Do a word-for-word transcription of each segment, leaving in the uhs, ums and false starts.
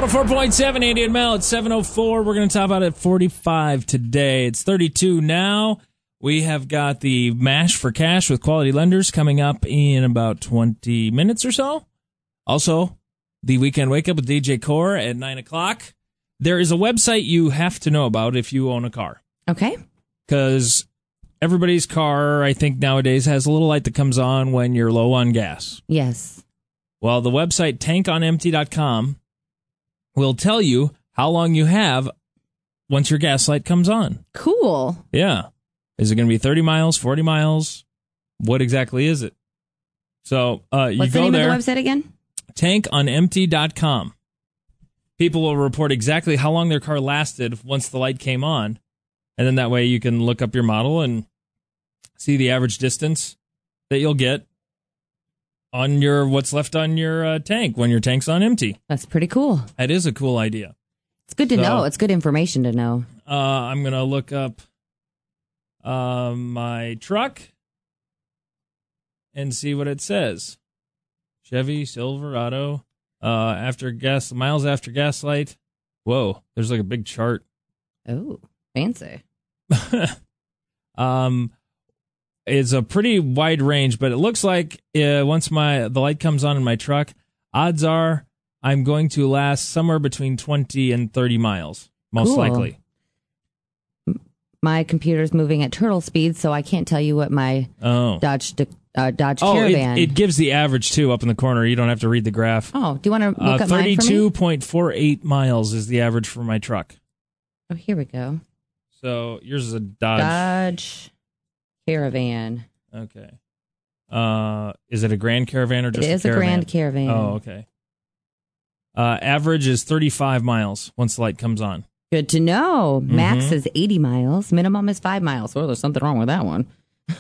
oh four point seven, Andy and Mel. It's seven oh four. We're going to top out at forty-five today. It's thirty-two now. We have got the Mash for Cash with Quality Lenders coming up in about twenty minutes or so. Also, the Weekend Wake Up with D J Core at nine o'clock. There is a website you have to know about if you own a car. Okay. Because everybody's car, I think nowadays, has a little light that comes on when you're low on gas. Yes. Well, the website tank on empty dot com will tell you how long you have once your gas light comes on. Cool. Yeah. Is it going to be thirty miles, forty miles? What exactly is it? So uh, you What's go the name there. of the website again? tank on empty dot com. People will report exactly how long their car lasted once the light came on. And then that way you can look up your model and see the average distance that you'll get on your what's left on your uh, tank when your tank's on empty. That's pretty cool. That is a cool idea. It's good to So, know. It's good information to know. Uh, I'm going to look up uh, my truck and see what it says. Chevy Silverado, uh, after gas, miles after gaslight. Whoa, there's like a big chart. Oh, fancy. um, it's a pretty wide range, but it looks like uh, once my the light comes on in my truck, odds are I'm going to last somewhere between twenty and thirty miles, most Cool. likely. My computer's moving at turtle speed, so I can't tell you what my Oh. Dodge uh, Dodge Oh, it, Caravan. it gives the average, too, up in the corner. You don't have to read the graph. oh, do you want to look Uh, up mine for me? thirty-two point four eight miles is the average for my truck. Oh, here we go. So yours is a Dodge. Dodge Caravan. Okay. Uh, is it a Grand Caravan or It just is a a Caravan? Grand Caravan. Oh, okay. Uh, average is thirty-five miles once the light comes on. Good to know. Max Mhm. is eighty miles. Minimum is five miles. Oh, there's something wrong with that one.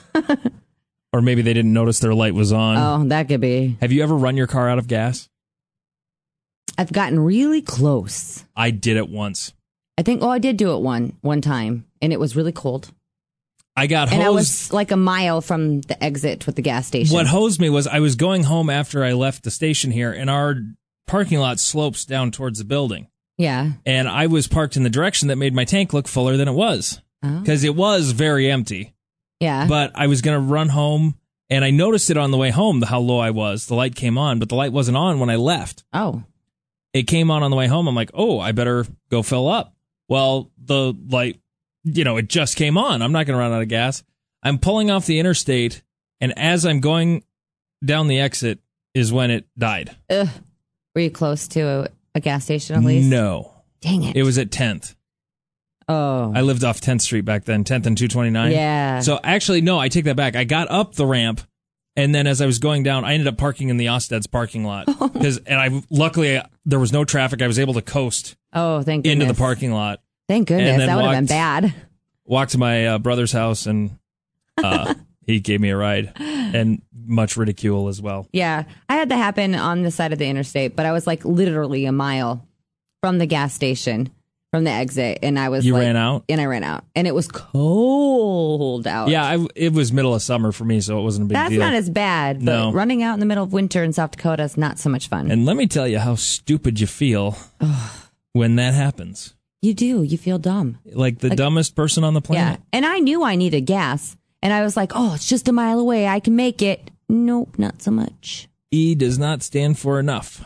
Or maybe they didn't notice their light was on. Oh, that could be. Have you ever run your car out of gas? I've gotten really close. I did it once. I think, oh, I did do it one one time, and it was really cold. I got hosed. And I was like a mile from the exit with the gas station. What hosed me was I was going home after I left the station here, and our parking lot slopes down towards the building. Yeah. And I was parked in the direction that made my tank look fuller than it was. Oh. Because it was very empty. Yeah. But I was going to run home, and I noticed it on the way home, how low I was. The light came on, but the light wasn't on when I left. Oh. It came on on the way home. I'm like, oh, I better go fill up. Well, the light, you know, it just came on. I'm not going to run out of gas. I'm pulling off the interstate, and as I'm going down the exit is when it died. Ugh. Were you close to a, a gas station at least? No. Dang it. It was at tenth. Oh. I lived off tenth Street back then, tenth and two twenty-nine. Yeah. So actually, no, I take that back. I got up the ramp, and then as I was going down, I ended up parking in the Osted's parking lot. Because, and I luckily, there was no traffic. I was able to coast oh, thank goodness. into the parking lot. Thank goodness. and then That would have been walked- bad. Walked to my uh, brother's house, and uh, he gave me a ride, and much ridicule as well. Yeah. I had that happen on the side of the interstate, but I was like literally a mile from the gas station, from the exit, and I was You like, ran out? And I ran out. And it was cold out. Yeah, I, it was middle of summer for me, so it wasn't a big That's deal. not as bad, but No. running out in the middle of winter in South Dakota is not so much fun. And let me tell you how stupid you feel when that happens. You do. You feel dumb. Like the Like- dumbest person on the planet. Yeah. And I knew I needed gas. And I was like, oh, it's just a mile away. I can make it. Nope, not so much. E does not stand for enough.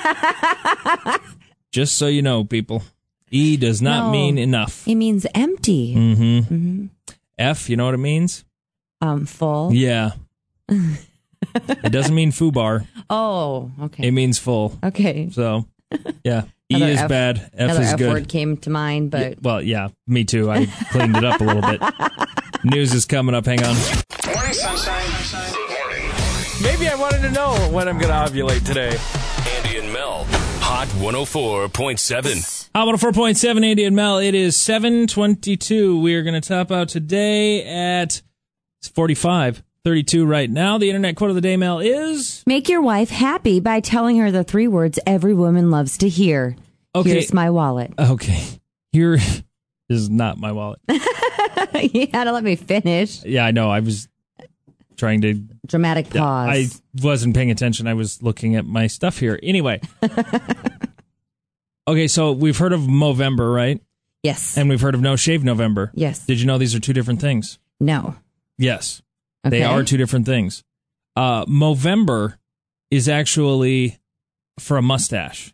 Just so you know, people. E does not No. mean enough. It means empty. Mm-hmm. hmm F, you know what it means? Um, full. Yeah. It doesn't mean foobar. Oh, okay. It means full. Okay. So, yeah. E Another is F- bad. F Another is F good. word came to mind, but Yeah, well, yeah, me too. I cleaned it up a little bit. News is coming up. Hang on. Morning, sunshine. Good morning. Maybe I wanted to know when I'm going to ovulate today. Andy and Mel. Hot one oh four point seven. Hot one oh four point seven, Andy and Mel. It is seven twenty-two. We are going to top out today at forty-five thirty-two right now. The internet quote of the day, Mel, is... make your wife happy by telling her the three words every woman loves to hear. Okay. Here's my wallet. Okay. Here is not my wallet. You had to let me finish. Yeah, I know. I was trying to... Dramatic pause. I wasn't paying attention. I was looking at my stuff here. Anyway. Okay, so we've heard of Movember, right? Yes. And we've heard of No Shave November. Yes. Did you know these are two different things? No. Yes. Okay. They are two different things. Uh, Movember is actually for a mustache.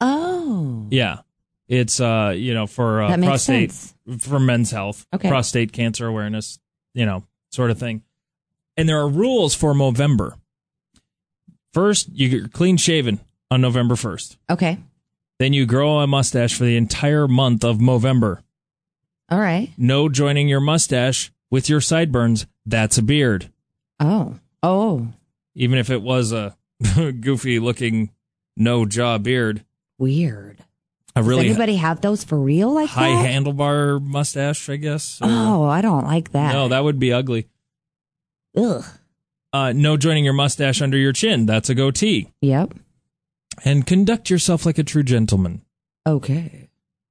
Oh. Yeah. It's, uh, you know, for uh, That makes prostate, sense. for men's health, Okay. prostate cancer awareness, you know, sort of thing. And there are rules for Movember. First, you get clean shaven on November first. Okay. Then you grow a mustache for the entire month of Movember. All right. No joining your mustache with your sideburns. That's a beard. Oh. Oh. Even if it was a goofy looking no jaw beard. Weird. A Does really anybody have those for real like high that? handlebar mustache, I guess. or- Oh, I don't like that. No, that would be ugly. Ugh. Uh, no joining your mustache under your chin. That's a goatee. Yep. And conduct yourself like a true gentleman. Okay.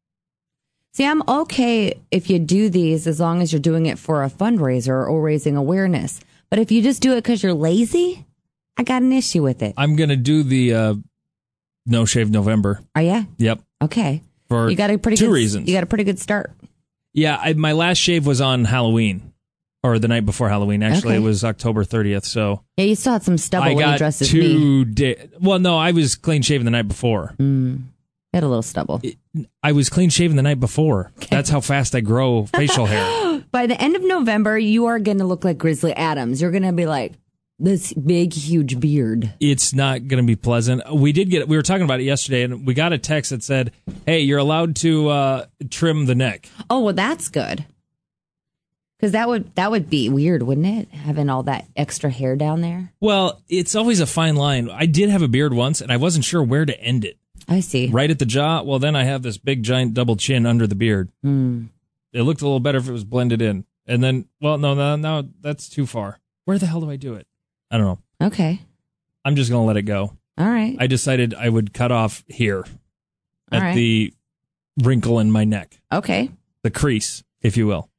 See, I'm okay if you do these as long as you're doing it for a fundraiser or raising awareness. But if you just do it because you're lazy, I got an issue with it. I'm going to do the uh, No Shave November. Are ya? Yep. Okay. For You got a pretty two good, reasons. You got a pretty good start. Yeah, I, my last shave was on Halloween. Or the night before Halloween. Actually, Okay. it was October thirtieth. So Yeah, you still had some stubble I when you got dressed as me. two days. Well, no, I was clean shaven the night before. Mm. You had a little stubble. I was clean shaven the night before. That's how fast I grow facial hair. By the end of November, you are going to look like Grizzly Adams. You're going to be like this big, huge beard. It's not going to be pleasant. We did get. We were talking about it yesterday, and we got a text that said, "Hey, you're allowed to uh, trim the neck." Oh, well, that's good. Because that would that would be weird, wouldn't it? Having all that extra hair down there. Well, it's always a fine line. I did have a beard once, and I wasn't sure where to end it. I see. Right at the jaw. Well, then I have this big, giant double chin under the beard. Mm. It looked a little better if it was blended in. And then, well, no, no, no, that's too far. Where the hell do I do it? I don't know. Okay. I'm just going to let it go. All right. I decided I would cut off here All at right. the wrinkle in my neck, Okay. the crease, if you will.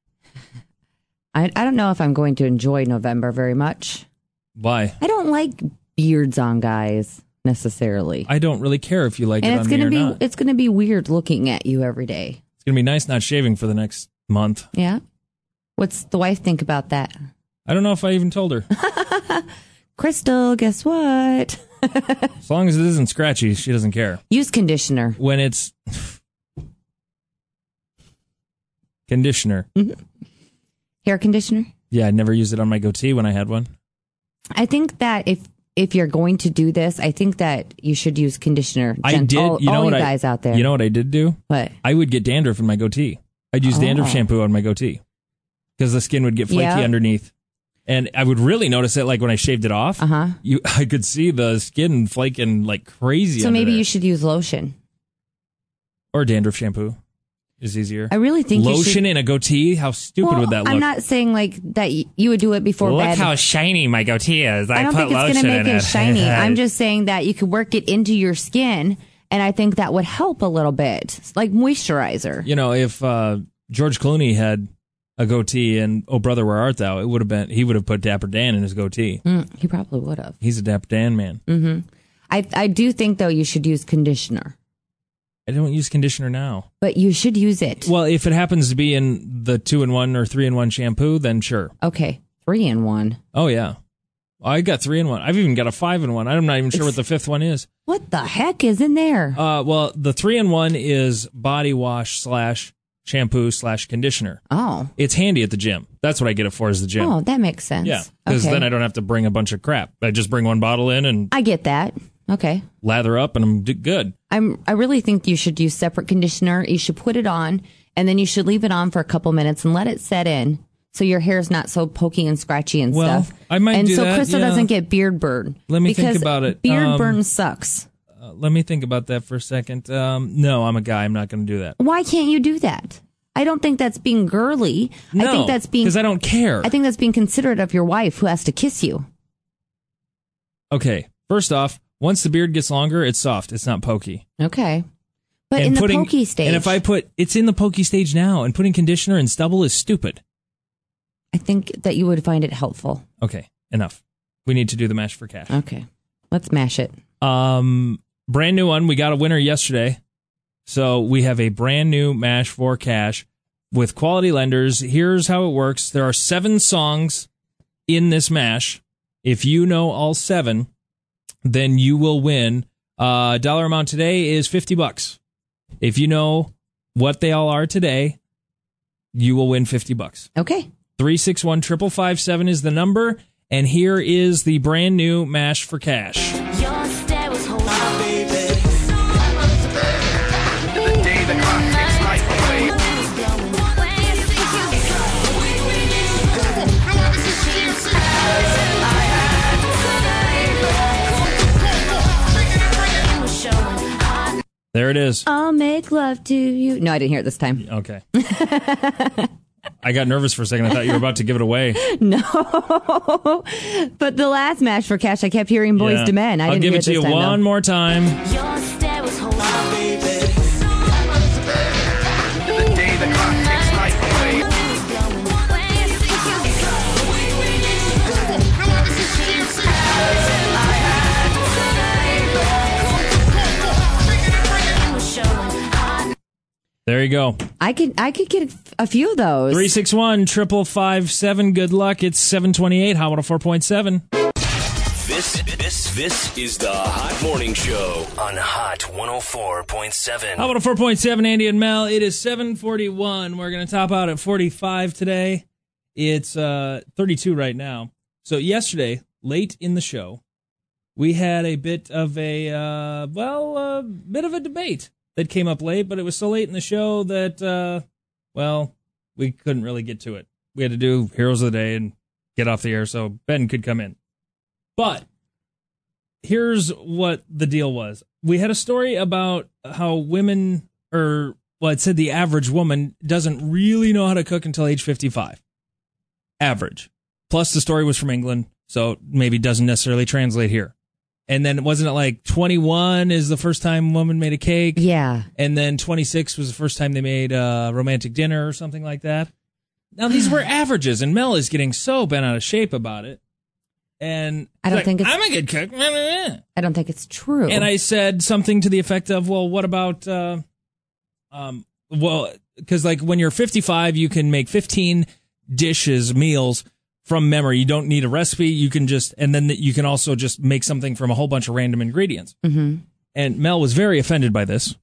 I I don't know if I'm going to enjoy November very much. Why? I don't like beards on guys necessarily. I don't really care if you like and it it's on gonna me or be not. it's gonna be weird looking at you every day. It's going to be nice not shaving for the next month. Yeah. What's the wife think about that? I don't know if I even told her. Crystal, guess what? As long as it isn't scratchy, she doesn't care. Use conditioner. When it's conditioner. Hair conditioner? Yeah, I never used it on my goatee when I had one. I think that if if you're going to do this, I think that you should use conditioner. I Gent- did. All, you know all what you I, guys out there. You know what I did do? What? I would get dandruff in my goatee. I'd use dandruff Oh. shampoo on my goatee because the skin would get flaky Yeah. underneath, and I would really notice it. Like when I shaved it off, Uh-huh. you, I could see the skin flaking like crazy. So under maybe there. you should use lotion. or dandruff shampoo is easier. I really think you Lotion should. in a goatee? How stupid Well, would that look? I'm not saying like that y- you would do it before Look bed. how shiny my goatee is. I, I don't put think it's lotion going to make in it it. shiny. I'm just saying that you could work it into your skin, and I think that would help a little bit, It's like moisturizer. You know, if uh, George Clooney had a goatee and Oh Brother Where Art Thou, it would have been he would have put Dapper Dan in his goatee. Mm, he probably would have. He's a Dapper Dan man. Mm-hmm. I I do think though you should use conditioner, I don't use conditioner now. but you should use it. Well, if it happens to be in the two in one or three in one shampoo, then sure. Okay, three in one. Oh yeah, I got three in one. I've even got a five in one. I'm not even sure what the fifth one is. What the heck is in there? Uh, well, the three in one is body wash slash shampoo slash conditioner. Oh, It's handy at the gym. That's what I get it for is the gym. oh, that makes sense. Yeah, because okay. then I don't have to bring a bunch of crap. I just bring one bottle in and I get that. Okay. lather up, and I'm d- good. I'm I really think you should use separate conditioner. You should put it on and then you should leave it on for a couple minutes and let it set in so your hair's not so pokey and scratchy and Well, stuff. I might and do so that, Crystal yeah. doesn't get beard burn. Let me think because about it. Beard Um, burn sucks. Uh, let me think about that for a second. Um, no, I'm a guy. I'm not going to do that. Why can't you do that? I don't think that's being girly. No, I think that's being because I don't care. I think that's being considerate of your wife who has to kiss you. Okay, first off, once the beard gets longer, it's soft. It's not pokey. Okay. But And in the putting- pokey stage, And if I put, it's in the pokey stage now, and putting conditioner and stubble is stupid. I think that you would find it helpful. Okay, enough. We need to do the mash for cash. Okay. Let's mash it. Um, brand new one. We got a winner yesterday. So we have a brand new Mash for Cash with Quality Lenders. Here's how it works. There are seven songs in this Mash. If you know all seven, then you will win. Uh, dollar amount today is fifty bucks. If you know what they all are today, you will win fifty bucks. Okay. three six one, five five five seven is the number. And here is the brand new Mash for Cash. Your stare was holding my baby. The day the clock ticks life away. There it is. I'll make love to you. No, I didn't hear it this time. Okay. I got nervous for a second. I thought you were about to give it away. No. But the last Mash for Cash, I kept hearing Boys Yeah. to Men. I I'll didn't give hear it to this you time, one though. more time. Your stare was holding my baby. The day the clock ticks life away. There you go. I could I could get a few of those. three six one, five five seven. Good luck. It's seven twenty-eight. Hot one oh four point seven. This, this, this is the Hot Morning Show on Hot one oh four point seven. Hot one oh four point seven, Andy and Mel. It is seven forty-one. We're going to top out at forty-five today. It's uh, thirty-two right now. So yesterday, late in the show, we had a bit of a, uh, well, a bit of a debate that came up late, but it was so late in the show that, uh, well, we couldn't really get to it. We had to do Heroes of the Day and get off the air so Ben could come in. But here's what the deal was. We had a story about how women, or, well, it said the average woman doesn't really know how to cook until age fifty-five. Average. Plus, the story was from England, so maybe doesn't necessarily translate here. And then wasn't it like twenty-one is the first time a woman made a cake? Yeah. And then twenty-six was the first time they made a romantic dinner or something like that. Now, these were averages, and Mel is getting so bent out of shape about it. And I don't like, think it's- I'm a good cook. I don't think it's true. And I said something to the effect of, well, what about, uh, um, well, because like when you're fifty-five, you can make fifteen dishes, meals from memory. You don't need a recipe. You can just, and then you can also just make something from a whole bunch of random ingredients. Mm-hmm. And Mel was very offended by this.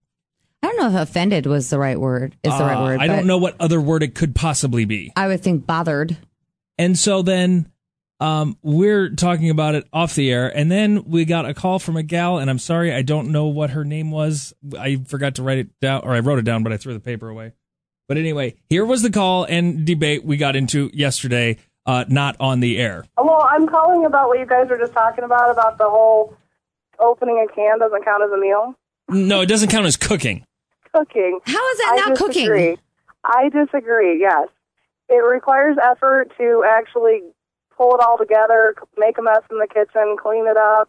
I don't know if offended was the right word. Is the right Uh, word. I but don't know what other word it could possibly be. I would think bothered. And so then um, we're talking about it off the air, and then we got a call from a gal, and I'm sorry, I don't know what her name was. I forgot to write it down, or I wrote it down, but I threw the paper away. But anyway, here was the call and debate we got into yesterday, uh, not on the air. Well, I'm calling about what you guys were just talking about, about the whole opening a can doesn't count as a meal. No, it doesn't count as cooking. Cooking. How is that I not disagree. cooking? I disagree, yes. It requires effort to actually pull it all together, make a mess in the kitchen, clean it up.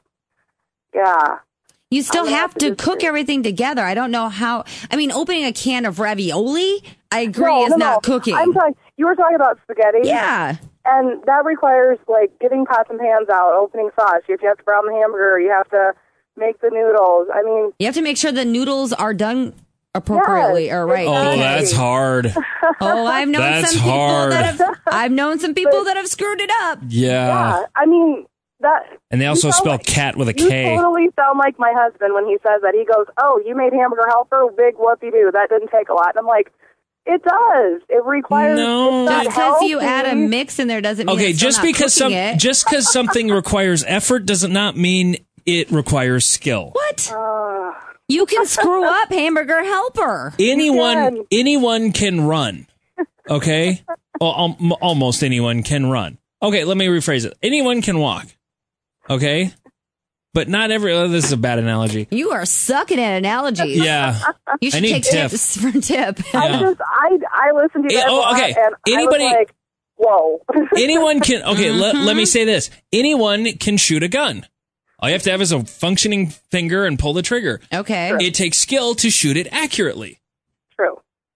Yeah. You still I'm gonna have have to to cook disagree. everything together. I don't know how. I mean, opening a can of ravioli, I agree, No, is no, not no. cooking. I'm talking, you were talking about spaghetti. Yeah. And that requires, like, getting pots and pans out, opening sauce. You have to brown the hamburger. You have to make the noodles. I mean, You have to make sure the noodles are done appropriately Yes, or right. Oh, exactly. that's hard. Oh, I've known That's some people hard. that have. I've known some people that have screwed it up. Yeah. yeah. I mean, that. And they also you sound spell like- cat with a You K. totally sound like my husband when he says that. He goes, "Oh, you made hamburger helper? Big whoopie-doo. That didn't take a lot." And I'm like, it does. It requires. No. it's not Just because you healthy. add a mix in there doesn't mean Okay, it's still just not because some cooking it. just because something requires effort does not mean it requires skill. What? Uh, You can screw up hamburger helper. Anyone can. anyone can run. Okay? Well, al- almost anyone can run. Okay, let me rephrase it. Anyone can walk. Okay? But not every oh, this is a bad analogy. You are sucking at analogies. Yeah. You should I need take Tiff. tips from Tip. Yeah. I just, I, I listen to you Eh, guys oh, a lot, okay. and Anybody- I was like, whoa. Anyone can okay, let, let me say this. Anyone can shoot a gun. All you have to have is a functioning finger and pull the trigger. Okay. It takes skill to shoot it accurately. True.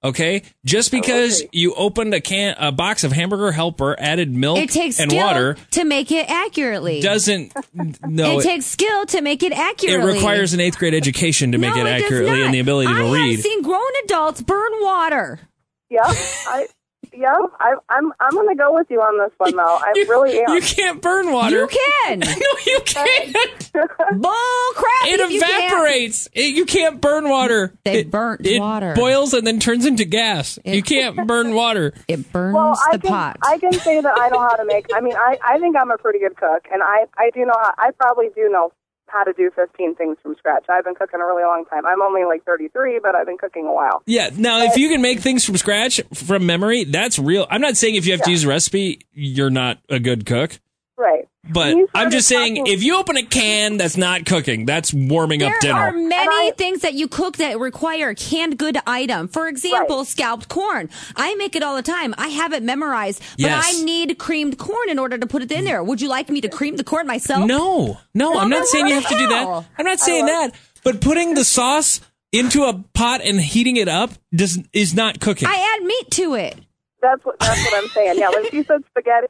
Okay, just because okay. you opened a can, a box of Hamburger Helper, added milk It takes and skill water, to make it accurately. doesn't. No, it takes skill to make it it accurately. requires an eighth grade education to make no, it does accurately not. and the ability to I read. have seen grown adults burn water. Yeah, I, yeah, I, I'm, I'm going to go with you on this one, though. I You- really am. You can't burn water. You can. No, you can't. Bull crap. It if you can't. evaporates. It- you can't burn water. They it, burnt it water. boils and then turns into gas. It- you can't burn water. It burns Well, I the can, pot. I can say that I know how to make. I mean, I, I think I'm a pretty good cook, and I, I do know. How, I probably do know how to do fifteen things from scratch. I've been cooking a really long time. I'm only like thirty-three, but I've been cooking a while. Yeah. Now, if you can make things from scratch from memory, that's real. I'm not saying if you have to Yeah. use a recipe, you're not a good cook. Right. But When you I'm started just saying, talking- if you open a can, that's not cooking. That's warming up There dinner. are many I- things that you cook that require a canned good item. For example, Right. scalped corn. I make it all the time. I have it memorized, but Yes. I need creamed corn in order to put it in there. Would you like me to cream the corn myself? No, no, I'm not then saying you what have to do the that. hell? I'm not saying that. But putting the sauce into a pot and heating it up does is not cooking. I add meat to it. That's what that's what I'm saying. Yeah, when she said spaghetti.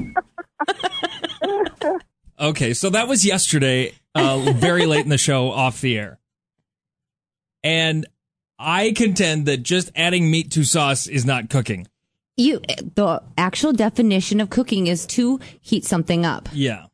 Okay, so that was yesterday, uh, very late in the show, off the air. And I contend that just adding meat to sauce is not cooking. You, the actual definition of cooking is to heat something up. Yeah.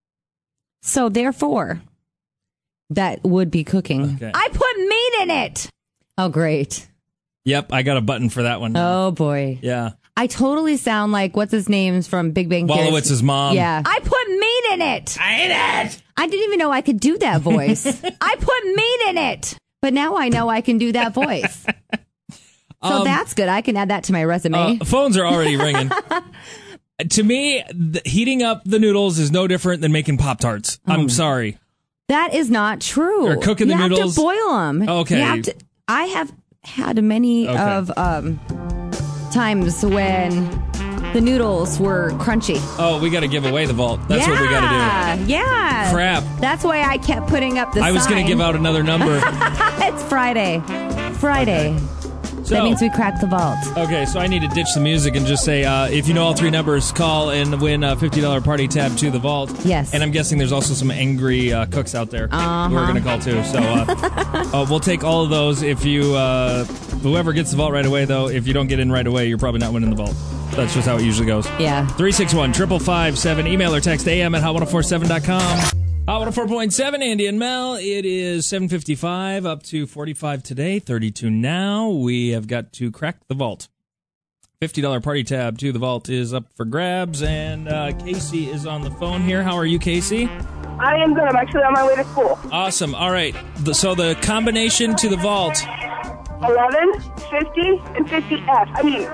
So therefore, that would be cooking. Okay. I put meat in it. Oh, great. Yep, I got a button for that one. Oh, boy. Yeah. I totally sound like, what's his name's from Big Bang Theory? Wolowitz's mom. Yeah. I put meat in it. I ate it! I didn't even know I could do that voice. I put meat in it. But now I know I can do that voice. So Um, that's good. I can add that to my resume. Uh, phones are already ringing. To me, the, heating up the noodles is no different than making Pop-Tarts. Oh. I'm sorry. That is not true. Or cooking you the have noodles? to boil them. Okay. You have to, I have had many Okay. of um, times when the noodles were crunchy. Oh, we got to give away the vault. That's yeah, what we got to do. Yeah. Crap. That's why I kept putting up the I was going sign. to give out another number. It's Friday. Friday. So, That means we cracked the vault. okay, so I need to ditch the music and just say, uh, if you know all three numbers, call and win a fifty dollars party tab to the vault. Yes. And I'm guessing there's also some angry uh, cooks out there who are going to call too. So uh, uh, we'll take all of those. If you, uh, whoever gets the vault right away, though, if you don't get in right away, you're probably not winning the vault. That's just how it usually goes. Yeah. three six one, five five five seven. Email or text am at hot one oh four seven dot com. Hot one oh four point seven, Andy and Mel. It is seven fifty-five, up to forty-five today, thirty-two now. We have got to crack the vault. fifty dollars party tab to the vault is up for grabs, and uh, Casey is on the phone here. How are you, Casey? I am good. I'm actually on my way to school. Awesome. All right. The, so the combination to the vault. eleven, fifty, and fifty F. I mean,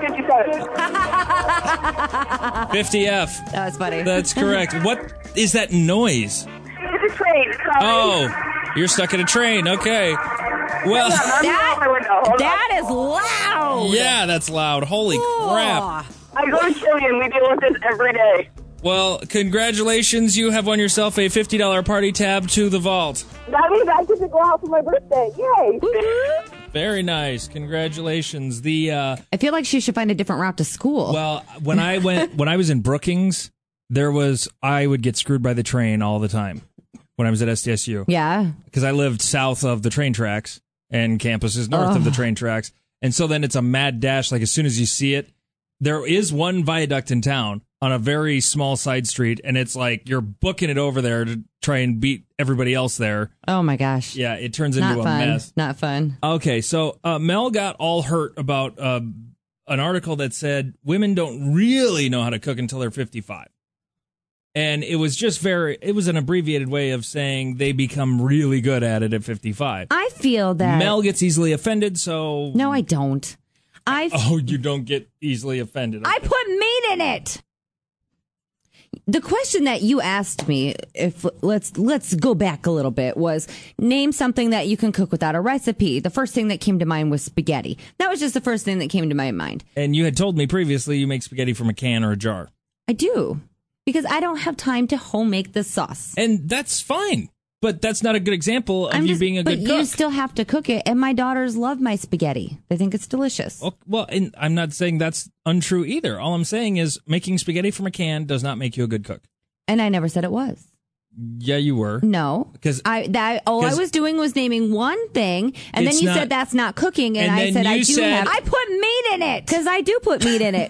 fifty-seven. fifty F. That was funny. That's correct. What is that noise? It's a train. It's coming. Oh, you're stuck in a train. Okay. Well, I'm out my window. Hold on. That is loud. yeah, that's loud. Holy crap. I go to Chile and we deal with this every day. Well, congratulations. You have won yourself a fifty dollars party tab to the vault. That means I get to go out for my birthday. Yay! Very nice. Congratulations. The uh I feel like she should find a different route to school. well, when I went when I was in Brookings, there was I would get screwed by the train all the time when I was at S D S U. yeah. Because I lived south of the train tracks and campus is north of the train tracks. And so then it's a mad dash. Like as soon as you see it, there is one viaduct in town on a very small side street. And it's like you're booking it over there to try and beat everybody else there. Oh my gosh. Yeah, it turns Not into a fun. mess. Not fun. Okay, so uh, Mel got all hurt about uh, an article that said women don't really know how to cook until they're fifty-five. And it was just very, it was an abbreviated way of saying they become really good at it at fifty-five. I feel that. Mel gets easily offended, so. No, I don't. I Oh, you don't get easily offended. I put meat in it. The question that you asked me, if let's let's go back a little bit, was name something that you can cook without a recipe. The first thing that came to mind was spaghetti. That was just the first thing that came to my mind. And you had told me previously you make spaghetti from a can or a jar. I do, because I don't have time to home make the sauce. And that's fine. but that's not a good example of I'm you just- being a but good cook. you still have to cook it. And my daughters love my spaghetti. They think it's delicious. Oh, well, and I'm not saying that's untrue either. All I'm saying is making spaghetti from a can does not make you a good cook. And I never said it was. Yeah, you were. No, 'Cause- I that all I 'cause- was doing was naming one thing, and then It's you not- said that's not cooking, and, and I then said I you do said- have. I put meat in it because I do put meat in it.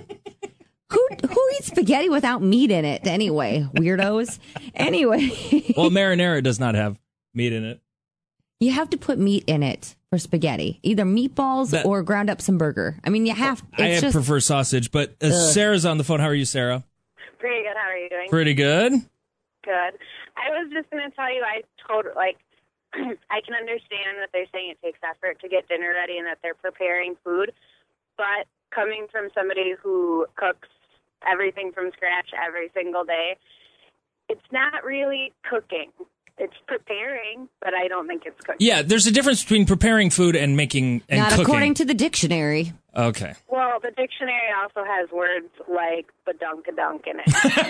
who who eats spaghetti without meat in it anyway? Weirdos. Anyway, Well, marinara does not have meat in it. you have to put meat in it for spaghetti, either meatballs That- or ground up some burger. I mean, you have. It's I just prefer sausage, but uh, Sarah's on the phone. How are you, Sarah? Pretty good. How are you doing? Pretty good. Good. I was just going to tell you, I told, like, I can understand that they're saying it takes effort to get dinner ready and that they're preparing food, but coming from somebody who cooks everything from scratch every single day, it's not really cooking. It's preparing, but I don't think it's cooking. Yeah, there's a difference between preparing food and making and not cooking. according to the dictionary. Okay. Well, the dictionary also has words like badunk-a-dunk in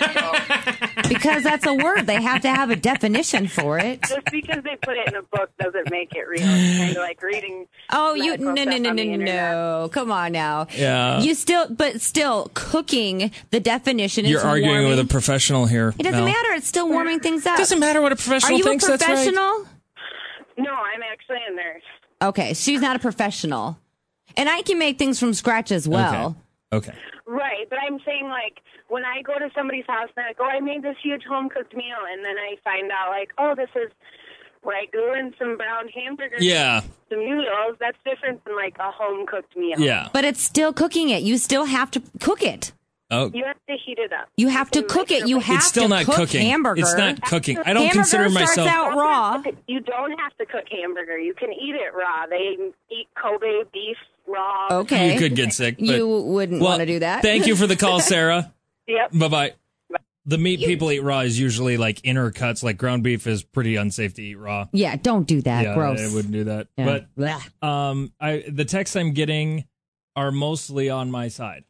it. Because that's a word. They have to have a definition for it. Just because they put it in a book doesn't make it real. It's kind of like reading. Oh, you medical no no stuff no on no the no internet. no! Come on now. Yeah. You still, but still, cooking. The definition You're is arguing warming. with a professional here. It doesn't Mel. matter. It's still warming things up. Doesn't matter what a professional Are you thinks. a That's right. professional? No, I'm actually a nurse. Okay, she's not a professional, and I can make things from scratch as well. Okay. Okay. Right, but I'm saying, like, when I go to somebody's house and I go, I made this huge home-cooked meal, and then I find out, like, oh, this is ragu and some brown hamburgers, Yeah. some noodles, that's different than, like, a home-cooked meal. Yeah. But it's still cooking it. You still have to cook it. Oh. You have to heat it up. You have to can cook it. You microwave have It's still to not cook cooking. hamburger. It's not cooking. I don't Hamburger consider starts myself. out raw. You don't have to cook hamburger. You can eat it raw. They eat Kobe beef raw. Okay. You could get sick. But, You wouldn't well, want to do that. Thank you for the call, Sarah. Yep. Bye bye. The meat people eat raw is usually like inner cuts. Like ground beef is pretty unsafe to eat raw. Yeah, don't do that. Yeah, Gross. I wouldn't do that. Yeah. But Blech. um, I the texts I'm getting are mostly on my side.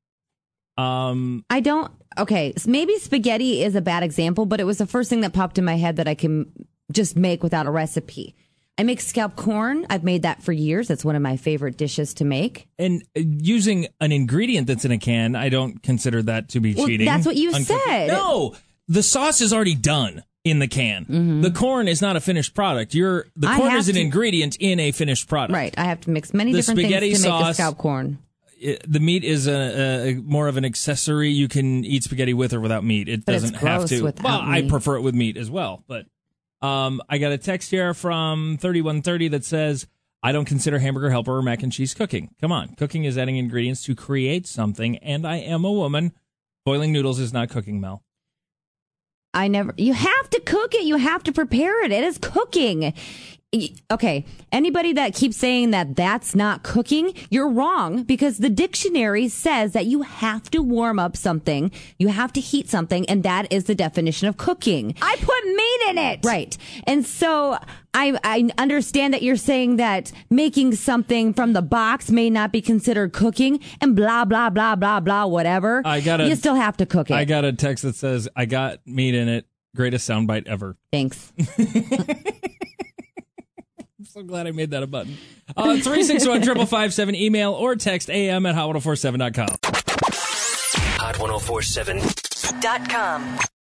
Um, I don't. Okay, s- maybe spaghetti is a bad example, but it was the first thing that popped in my head that I can just make without a recipe. I make scalp corn. I've made that for years. It's one of my favorite dishes to make. and uh, using an ingredient that's in a can, I don't consider that to be Well, cheating. that's what you Uncooking- said. No, the sauce is already done in the can. The corn is not a finished product. You're the Mm-hmm. I corn have is an to- ingredient in a finished product. Right. I have to mix many The different spaghetti things to make the sauce- scalp corn. It- the meat is a, a more of an accessory. You can eat spaghetti with or without meat. It But it's doesn't have gross to. without well, I meat. prefer it with meat as well. But um, I got a text here from thirty-one thirty that says, I don't consider hamburger helper or mac and cheese cooking. Come on. Cooking is adding ingredients to create something, and I am a woman. Boiling noodles is not cooking, Mel. I never. You have to cook it. You have to prepare it. It is cooking. Y- Okay. Anybody that keeps saying that that's not cooking, you're wrong because the dictionary says that you have to warm up something, you have to heat something, and that is the definition of cooking. I put meat in it. Right. And so I, I understand that you're saying that making something from the box may not be considered cooking and blah, blah, blah, blah, blah, whatever. I gotta- You still have to cook it. I got a text that says, I got meat in it. Greatest soundbite ever. Thanks. I'm so glad I made that a button. Uh, three six one, five five seven, email or text A M at hot ten forty-seven dot com. hot ten forty-seven Dot com.